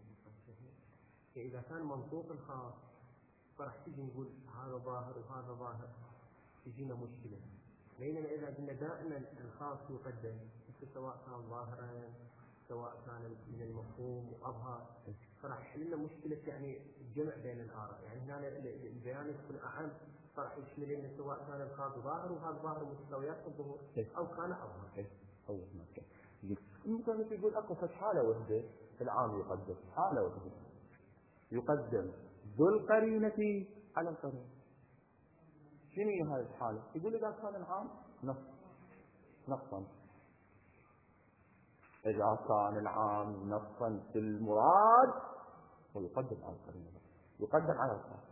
إذا كان منطوق الخاص فرح تيجي نقول هذا ظاهر وهذا ظاهر، تجينا مشكلة، بينما إذا قلنا دائما الخاص يقدم سواء كان ظاهرا سواء كان من المفهوم وأظهر، فراح يحل لنا مشكلة يعني الجمع بين الآراء. يعني هنا البيان يكون أعم، فراح يشمل لنا سواء كان الخاص ظاهر وهذا ظاهر مستويات الظهور أو كان أظهر. أول ما كان ممكن يقول أكو في حالة وحدة في العام يقدم حالة وحدة يقدم ذو القرينة على القرينة. شنو هي هذه الحالة؟ يقول إذا كان العام نص نصا، إذا كان العام نصا في المراد ويقدم على القرينة، يقدم على الخاص.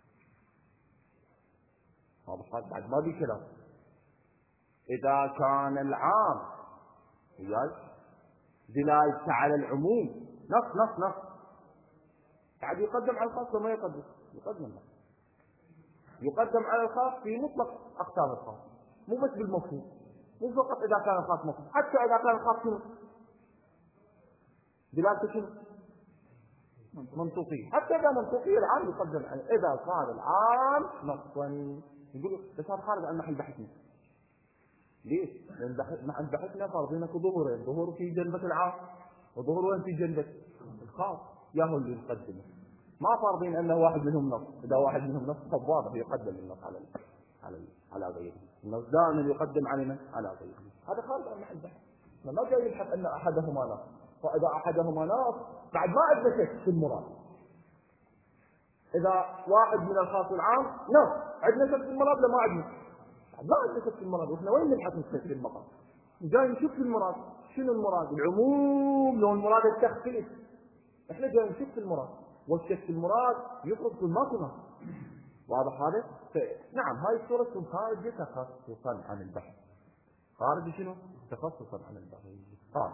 هذا بعد ما بي كلام. إذا كان العام وياي دلالته على العموم نص نص نص، بعد يقدم على الخاص وما يقدم يقدم له. يقدم على الخاص في مطلق أقسام الخاص، مو بس بالمفهوم، مو فقط إذا كان الخاص مفهوم، حتى إذا كان الخاص شنو؟ دلالته شنو؟ منطقية. حتى إذا منطقية العام يقدم عليه. إذا كان العام نصا يقول بس هذا خارج عن محل بحثنا. ليش؟ لأن محل بحثنا فرضينا ظهورين، ظهور في جنبة العام وظهور وين في جنبة الخاص، ياهو اللي يقدمه. ما فرضين أنه واحد منهم نص. إذا واحد منهم نص طب واضح يقدم النص على على على غيره. النص دائما يقدم علينا على غيره. هذا خارج عن محل بحث. ما جاي يبحث أن أحدهما نص، فإذا أحدهما نص بعد ما عندنا شك في المراد. إذا واحد من الخاص والعام نص عندنا شك في المراد لما عندنا ما عندنا شك في المراد. وإحنا وين نبحث نشك في المقام؟ جاي نشوف في المراد. شنو المراد؟ العموم لو المراد التخفيف. إحنا جاي نشوف في المراد، والشك في المراد يفرض في الماكنة. واضح هذا؟ نعم هاي الصورة تكون خارجة تخصصا عن البحث. خارج شنو؟ تخصصا عن البحث. قال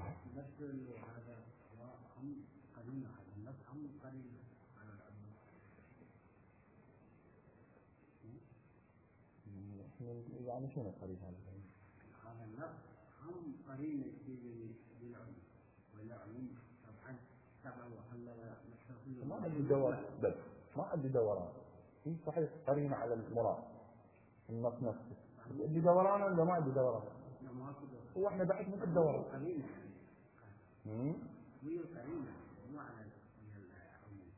يعني شنو قريب هذا؟ هذا النص هم قرينة بالعلم والعلم طبعا تبع وحل ما عندي دوران بس ما عندي دوران. في صحيح قرينة على المراد النص نفسه. عندي دوران ولا ما عندي دوران؟ هو احنا بحث من الدوران. قرينة. امم. هي قرينة مو على العلم.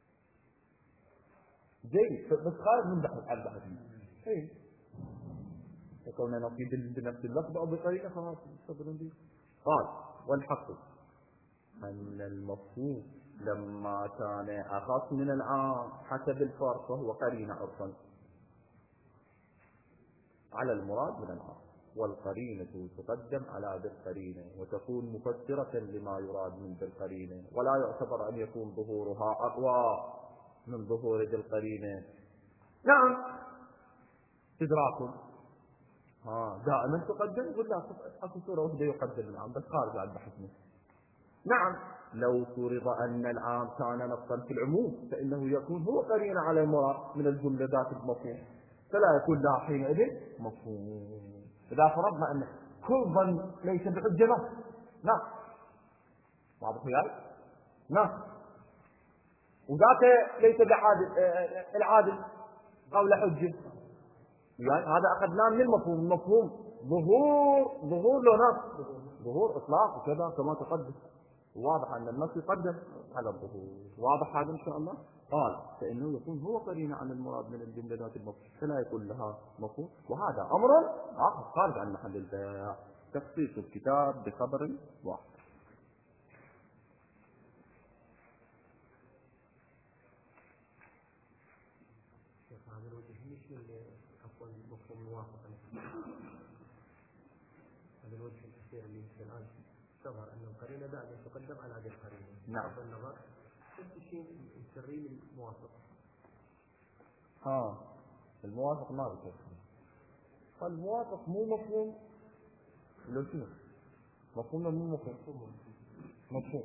جيد بس خارج من بحث عن بحث. اي. يكون نصيب بنفس اللفظ أو بطريقة خلاص يستبدلون به. قال والحق أن المفهوم لما كان أخص من العام حسب الفرق وهو قرينة عرفا على المراد من العام، والقرينة تقدم على ذي القرينة وتكون مفسرة لما يراد من ذي القرينة، ولا يعتبر أن يكون ظهورها أقوى من ظهور ذي القرينة. نعم إدراك ها دائما تقدم. يقول لا أكو صورة وحدة يقدم العام بس خارج عن بحثنا. نعم لو فرض أن العام كان نصا في العموم فإنه يكون هو قرينة على المراد من الجملة ذات المفهوم، فلا يكون لها حينئذ مفهوم. إذا فرضنا أن كل ظن ليس بحجة نص نعم واضح وياي نعم، وذاك ليس بعادل العادل قول حجة يعني هذا أخذناه من المفهوم. المفهوم ظهور ظهور له نص ظهور إطلاق وكذا كما تقدم. واضح أن النص يقدم على الظهور. واضح هذا إن شاء الله. قال فإنه يكون هو قرينة عن المراد من الجملة ذات المفهوم فلا يكون لها مفهوم، وهذا أمر آخر خارج عن محل البيع. تخصيص الكتاب بخبر واحد. هذا الوجه مش عفوا المفهوم الموافق. هذا الوجه الأخير اللي في الآن تظهر أن القرينة دائما تقدم على هذه القرينة. نعم. النظر نفس الشيء السري الموافق. ها الموافق ما بيصير. الموافق مو مفهوم لو شنو؟ مفهومنا مو مفهوم. مفهوم.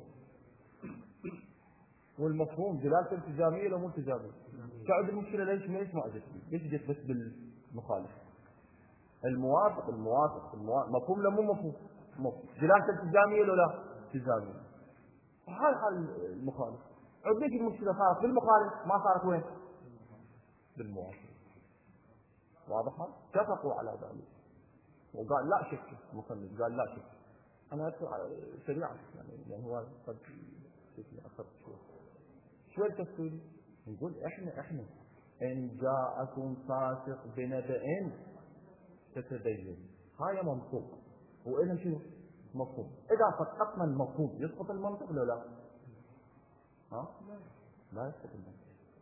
والمفهوم دلالته التزامية لو مو التزامية. تعد المشكلة ليش ليش ما اجت؟ ليش جت بس بالمخالف؟ الموافق الموافق الموافق مفهوم لا مو مفهوم. مفهوم. دلالته التزامية لو لا التزامية. هاي حال المخالف. عد ليش المشكلة صارت بالمخالف ما صارت وين؟ بالموافق. واضحة؟ اتفقوا على ذلك وقال لا شك، المصنف قال لا شك. أنا سريعا يعني لأن هو قد أخذ شوي شوي التفصيل. نقول إحنا إحنا إن جاءكم فاسق بنبأ تتبين، هاي منطوق وإلها شنو؟ مفهوم. إذا فقطنا المفهوم يسقط المنطق ولا لا؟ ها؟ لا يسقط المنطق.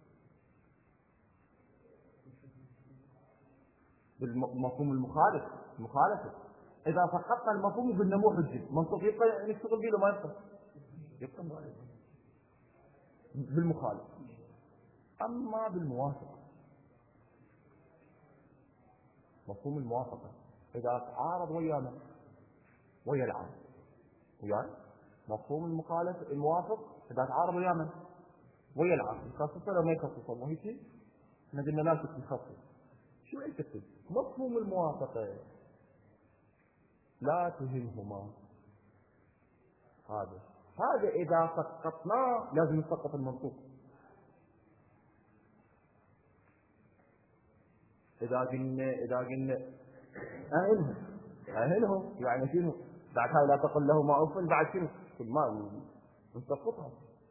بالمفهوم المخالف المخالفة إذا فقطنا المفهوم وقلنا مو حجة، منطق يبقى نشتغل به ما يبقى يبقى مخالف بالمخالف. أما بالموافقة، مفهوم الموافقة إذا تعارض ويا من؟ ويا العام. ويا مفهوم المخالف الموافق إذا تعارض ويا من؟ ويا العام. يخصصه ولا ما يخصصه؟ ما هي شيء احنا قلنا لا شك يخصص. شو يكتب؟ مفهوم الموافقة لا تهمهما. هذا هذا إذا سقطناه لازم نسقط المنطوق. إذا قلنا إذا قلنا أهلهم أهلهم يعني شنو؟ بعد هاي لا تقل له ما أفل، بعد شنو؟ كل ما نسقطها.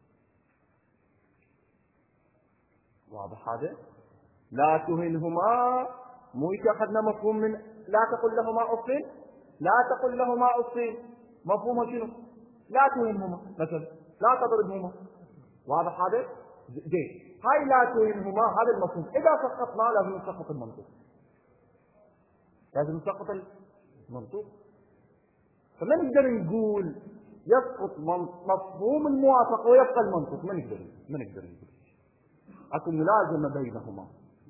واضح هذا؟ لا تهنهما مو يتأخذنا مفهوم من لا تقل لهما أفل، لا تقل لهما أفل مفهومه شنو؟ لا تهنهما مثلا، لا تضربهما. واضح هذا؟ جيد. هاي لا تهنهما هذا المفهوم إذا سقطنا لازم نسقط المنطوق، لازم نسقط المنطوق. فما نقدر نقول يسقط مفهوم الموافقة ويبقى المنطوق، ما نقدر ما نقدر نقول أكو ملازمة بينهما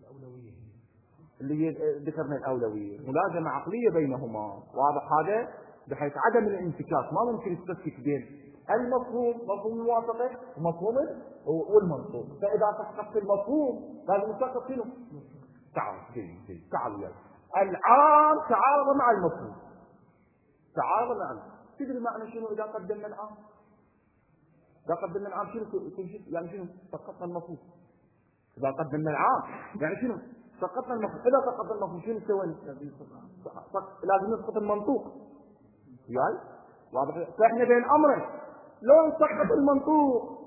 اللي ذكرنا الأولوية، ملازمة عقلية بينهما. واضح هذا؟ بحيث عدم الانفكاك ما ممكن يستفكك بين المفهوم مفهوم الموافقة ومفهوم والمنطوق. فإذا سقطت المفهوم لازم نسقط شنو؟ تعال جيد جيد تعال يعني العام تعارض مع المفهوم، تعارض مع المفهوم. تدري معنى شنو إذا قدمنا العام؟ إذا قدمنا العام شنو كل شيء يعني شنو؟ سقطنا المفهوم. إذا قدمنا العام يعني شنو؟ سقطنا المفهوم. إذا سقطنا المفهوم شنو سوينا؟ لازم نسقط المنطوق. يعني واضح؟ فإحنا بين أمرين، لو نسقط المنطوق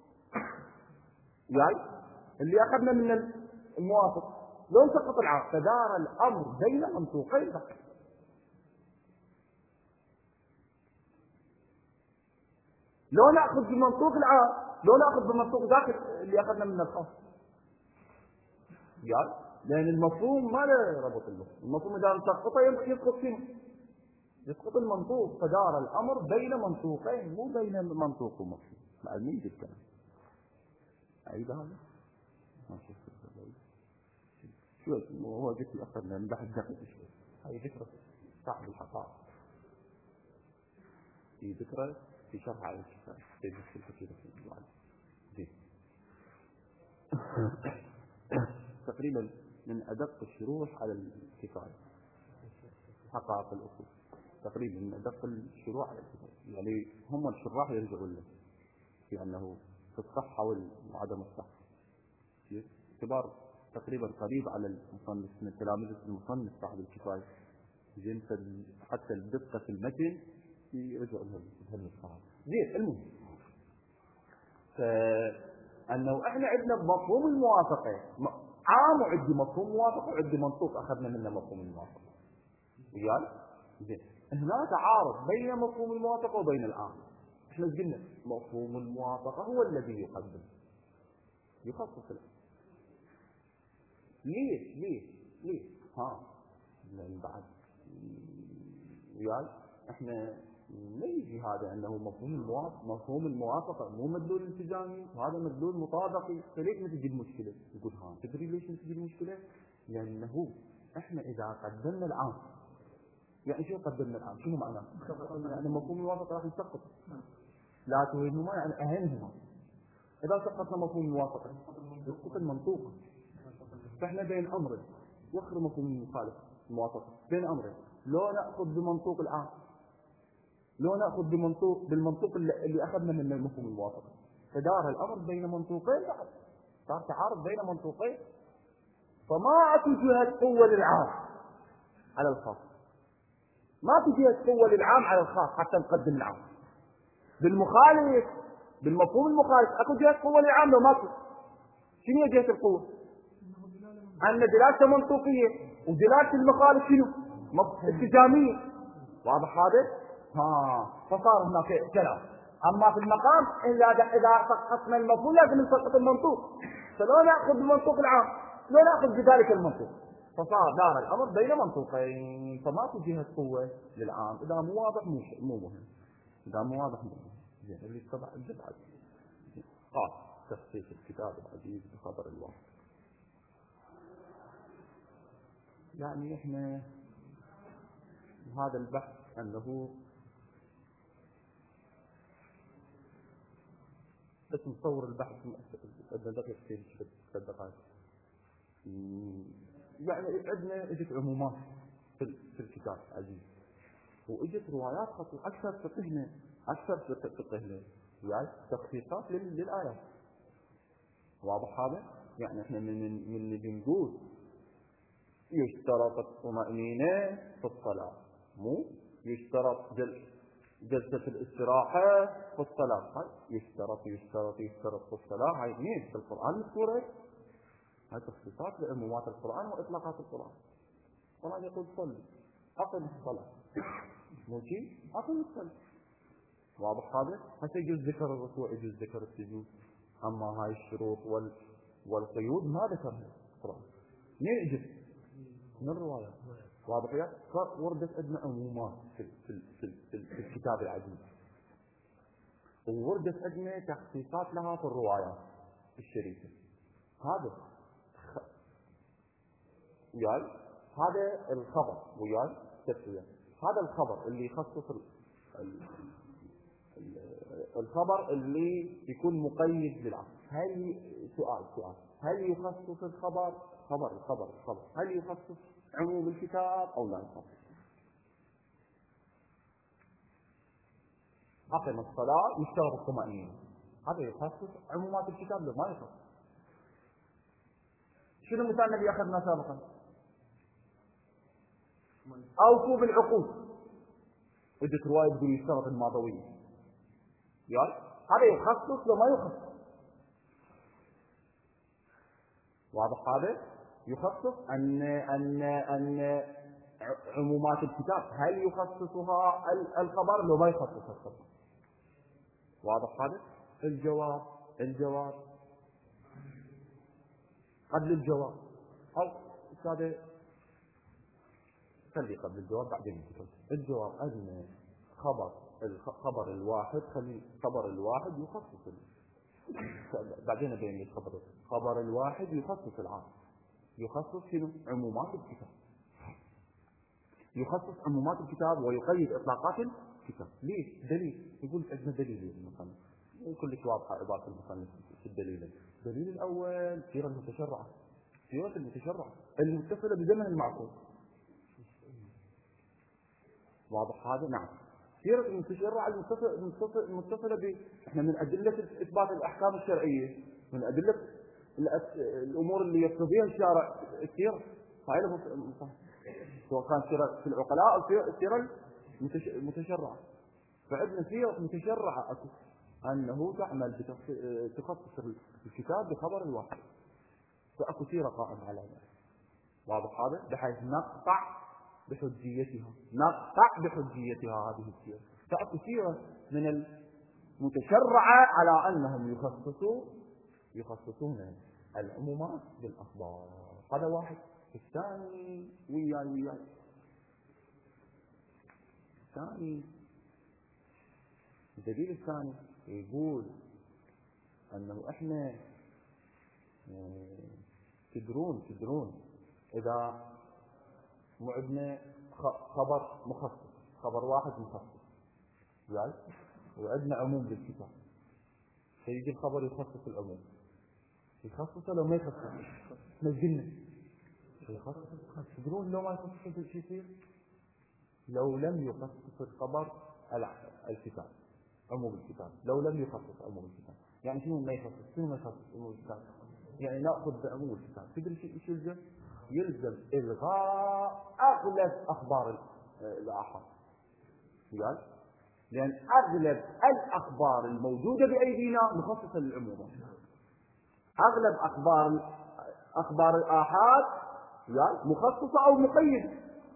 يعني اللي أخذنا من الموافق، لو نسقط العام فدار الأمر بين منطوقين فقط. لو نأخذ بمنطوق العام، لو نأخذ بمنطوق ذاك اللي أخذنا من الخاص يعني، لأن المفهوم ما له ربط المفهوم. المفهوم إذا نسقطه يسقط فيه يسقط المنطوق. فدار الأمر بين منطوقين مو بين منطوق ومفهوم. معلمين جدا. أعيد هذا؟ ما شوف شو هو قلت أخذنا من بحث دقيق شوي. هاي ذكرى صاحب الحقائق. في ذكرى في شرح على الكتاب. في الكتاب في الوعد. زين. تقريبا من أدق الشروح على الكفاية حقائق الأصول، تقريبا من أدق الشروح على الكفاية. يعني هم الشراح يرجعون له في أنه في الصحة وعدم الصحة. اعتبار تقريبا قريب على المصنف من تلامذة المصنف صاحب الكفاية. زين حتى الدقة في المتن يرجعوا لها بهالنسخة. زين المهم فأنه احنا عندنا مفهوم الموافقة عام وعندي مفهوم موافقة وعندي منطوق أخذنا منه مفهوم الموافقة. رجال زين هنا تعارض بين مفهوم الموافقة وبين العام. احنا قلنا مفهوم الموافقة هو الذي يقدم يخصص له. ليش ليش ليش ها من بعد رجال احنا ما يجي هذا انه مفهوم الموافقة مفهوم الموافقة مو مدلول التزامي وهذا مدلول مطابقي. فليش ما تجي المشكلة؟ يقول ها تدري ليش ما تجي المشكلة؟ لأنه احنا إذا قدمنا العام يعني شو قدمنا العام؟ شنو معناه؟ يعني مفهوم الموافقة راح يسقط. لا تهينهما يعني أهنهما. إذا سقطنا مفهوم الموافقة يسقط المنطوق. فإحنا بين أمرين وخر مفهوم المخالف الموافقة بين أمرين، لو نأخذ بمنطوق العام لو نأخذ بمنطوق بالمنطوق اللي أخذنا من المفهوم الموافقة. فدار الأمر بين منطوقين بعد صار تعارض بين منطوقين. فما في جهة قوة للعام على الخاص، ما في جهة قوة للعام على الخاص حتى نقدم العام. بالمخالف بالمفهوم المخالف اكو جهة قوة للعام لو ماكو. شنو هي جهة القوة؟ أن دلالته منطوقية ودلالة المخالف شنو؟ التزامية. واضح هذا؟ ها فصار هناك كلام. أما في المقام إلا إذا سقطنا المفهوم لازم نسقط المنطوق، فلو نأخذ بالمنطوق العام لو نأخذ بذلك المنطوق، فصار دار الأمر بين منطوقين، فما في جهة قوة للعام. إذا مو واضح مو مو مهم، إذا مو واضح مو مهم. زين اللي اتبع الجبعة قال تخصيص الكتاب العزيز بخبر الواحد. يعني احنا هذا البحث انه بس نصور البحث بدنا دقيقة في ثلاث دقائق. يعني عندنا اجت عمومات في في الكتاب عزيز، واجت روايات خاصة اكثر فقهنا اكثر فقهنا يعني تخصيصات للايات. واضح هذا؟ يعني احنا من من اللي بنقول يشترط الطمأنينة في الصلاة، مو يشترط جل جلسة الاستراحة في الصلاة، هاي يشترط يشترط يشترط في الصلاة. هاي مين في القرآن مذكورة؟ هاي تخصيصات لعمومات القرآن وإطلاقات القرآن. القرآن يقول صل أقم الصلاة، مو شيء أقم الصلاة. واضح هذا؟ حتى يجوز ذكر الركوع يجوز ذكر السجود، أما هاي الشروط وال والقيود ما ذكرها القرآن. منين اجت؟ من الروايات. واضح يا؟ فوردت عندنا عمومات في في في, في, في الكتاب العزيز، ووردت عندنا تخصيصات لها في الروايات الشريفة. هذا خ... وياي هذا الخبر وياي تسوية. هذا الخبر اللي يخصص ال... ال... ال... الخبر اللي يكون مقيد بالعقل. هل سؤال سؤال هل يخصص الخبر خبر الخبر الخبر هل يخصص عموم الكتاب او لا يخصص؟ أقم الصلاة يشترط الطمأنينة، هذا يخصص عمومات الكتاب لو ما يخصص. شنو المثال الذي أخذنا سابقا؟ أوفوا بالعقود، وجدت رواية تقول يشترط الماضوية، يعني هذا يخصص لو ما يخصص. واضح هذا؟ يخصص أن أن أن عمومات الكتاب هل يخصصها الخبر لو ما يخصص الخبر. واضح هذا؟ الجواب الجواب قبل الجواب أو هذا خلي قبل الجواب بعدين الكتاب. الجواب أن خبر الخبر الواحد خلي خبر الواحد يخصص بعدين أبين لك خبر خبر الواحد يخصص العام، يخصص شنو؟ عمومات الكتاب، يخصص عمومات الكتاب ويقيد إطلاقات الكتاب. ليش؟ دليل. يقول عندنا دليل للمصنف، وكل شيء واضحة عبارة المصنف في الدليل. الدليل الأول سيرة المتشرعة، سيرة المتشرعة المتصلة بزمن المعقول. واضح هذا؟ نعم. سيرة المتشرعة المتصلة المتصلة ب احنا من أدلة إثبات الأحكام الشرعية، من أدلة الأمور اللي يقتضيها الشارع السيرة، هاي سواء كان سيرة في العقلاء أو السيرة المتشرعة. فعندنا سيرة متشرعة أكو أنه تعمل تخصص الكتاب بخبر الواحد، فأكو سيرة قائمة على ذلك. واضح هذا؟ بحيث نقطع بحجيتها نقطع بحجيتها هذه السيرة. فأكو سيرة من المتشرعة على أنهم يخصصوا يخصصون العمومات بالأخبار. هذا واحد. الثاني وياي وياي الثاني الدليل الثاني يقول أنه إحنا تدرون تدرون إذا معدنا خبر مخصص، خبر واحد مخصص يعني وعندنا عموم بالكتاب، فيجي الخبر يخصص العموم. يخصصه لو ما يخصص نزلنا يخصص. تدرون لو ما يخصص شو يصير؟ لو لم يخصص الخبر الكتاب عموم الكتاب، لو لم يخصص عموم الكتاب. يعني شنو ما يخصص؟ شنو ما يخصص عموم الكتاب؟ يعني نأخذ بعموم الكتاب. تدري ايش يلزم؟ يلزم إلغاء أغلب أخبار الآحاد. قال لأن أغلب الأخبار الموجودة بأيدينا مخصصة للعموم. أغلب أخبار أخبار الآحاد قال مخصصة أو مقيدة.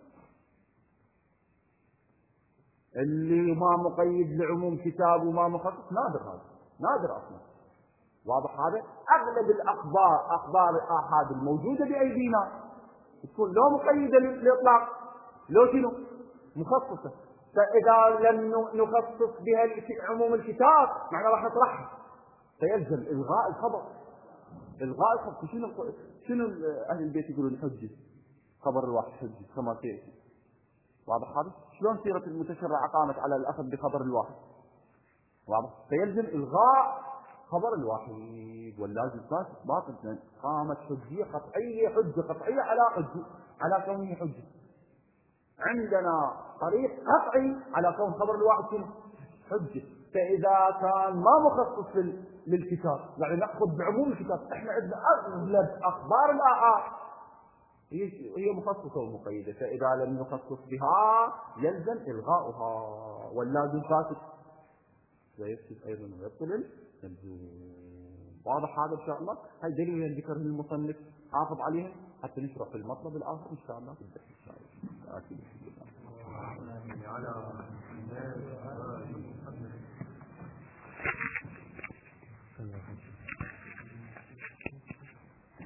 اللي ما مقيد لعموم كتاب وما مخصص نادر، هذا نادر أصلا. واضح هذا؟ أغلب الأخبار أخبار الآحاد الموجودة بأيدينا تكون لو مقيدة للإطلاق لو شنو مخصصة. فإذا لم نخصص بها عموم الكتاب معناه راح نطرحها، فيلزم إلغاء الخبر. إلغاء الخبر شنو شنو أهل البيت يقولون حجة خبر الواحد حجة كما سيأتي. واضح هذا؟ شلون سيرة المتشرع قامت على الأخذ بخبر الواحد. واضح؟ فيلزم إلغاء خبر الواحد واللازم فاسق باطل. قامت حجية قطعية، حجة قطعية على حجة على كونه حجة. عندنا طريق قطعي على كون خبر الواحد شنو حجة. فإذا كان ما مخصص للكتاب يعني نأخذ بعموم الكتاب. احنا عندنا أغلب أخبار الآحاد هي مخصصة ومقيدة، فإذا لم نخصص بها يلزم إلغاؤها واللازم فاسد ويفسد أيضا ويبطل الملزوم. واضح هذا إن شاء الله؟ هاي دليل ذكره المصنف حافظ عليهم حتى نشرح في المطلب الآخر إن شاء الله في الدرس.